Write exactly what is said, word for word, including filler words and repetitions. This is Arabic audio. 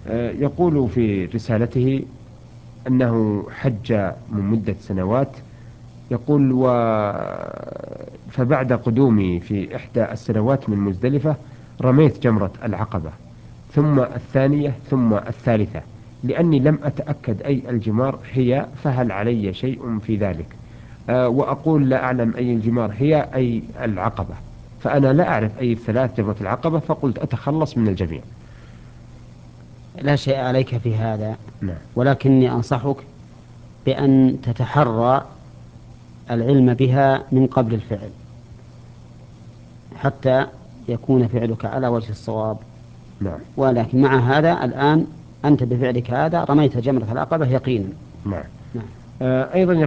يقول في رسالته أنه حج من مدة سنوات. يقول و فبعد قدومي في إحدى السنوات من مزدلفة رميت جمرة العقبة، ثم الثانية ثم الثالثة، لأني لم أتأكد أي الجمار هي، فهل علي شيء في ذلك؟ أه وأقول لا أعلم أي الجمار هي أي العقبة، فأنا لا أعرف أي الثلاث جمرة العقبة، فقلت أتخلص من الجميع. لا شيء عليك في هذا، نعم. ولكني أنصحك بأن تتحرى العلم بها من قبل الفعل، حتى يكون فعلك على وجه الصواب. نعم. ولكن مع هذا الآن أنت بفعلك هذا رميت جمرة العقبة يقينا. نعم. نعم. أه أيضا